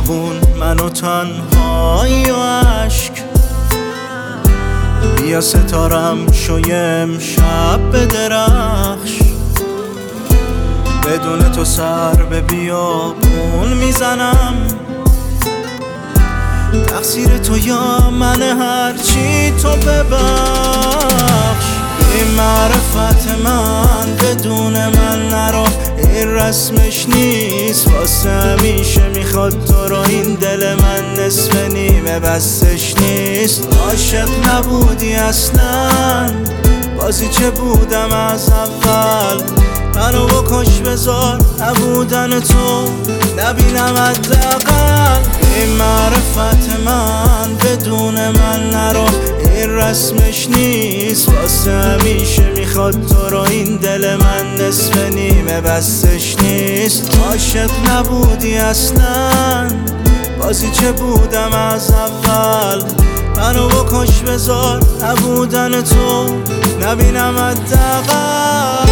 بیابون من و تنهایی و عشق. بیا ستارم شو امشب به درخش، بدون تو سر به بیابون میزنم. تقصیر تو یا من هرچی تو ببخش. این معرفت من بدون من نرو، این رسمش نیست واسه همیشه. میخواد تو رو این دل من نصف نیمه بسش نیست. عاشق نبودی اصلا، بازی چه بودم از اول. منو بکش بذار نبودن تو نبینم حداقل. این معرفت من بدون من نرو، این رسمش نیست واسه همیشه. میخواد تو رو این دل من نصف نیمه بسش نیست. عاشق نبودی اصلا، بازی چه بودم از اول. منو بکش بذار نبودن تو نبینم حداقل.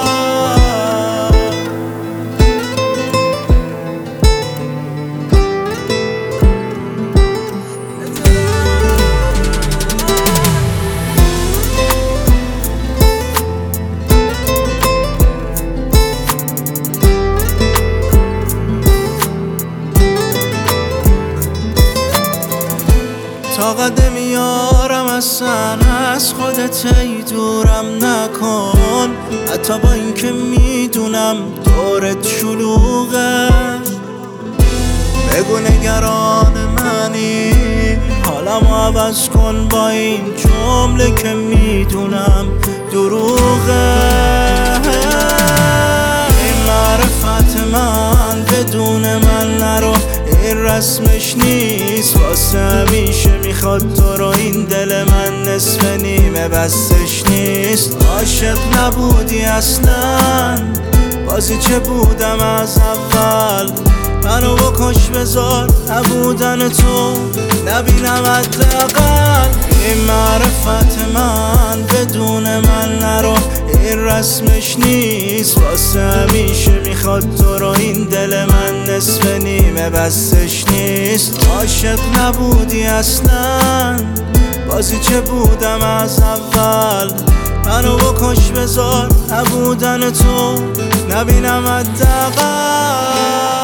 طاقت نمیارم اصلا از خودت، ای دورم نکن. حتی با اینکه میدونم دورت شلوغه. بگو نگران منی، حالمو عوض کن با این جمله که میدونم دروغه. این معرفت من بدون من نرو، این رسمش نیست واسه همیشه. میخواد تو رو این دل من نصف نیمه بسش نیست. عاشق نبودی اصلا، بازی چه بودم از اول. منو بکش بذار نبودن تو نبینم حداقل. این معرفت من بدون من نرو، این رسمش نیست واسه همیشه. میخواد تو رو این دل من نصف نیمه بسش نیست. عاشق نبودی اصلا، بازی چه بودم از اول. منو بکش بذار نبودن تو نبینم حداقل.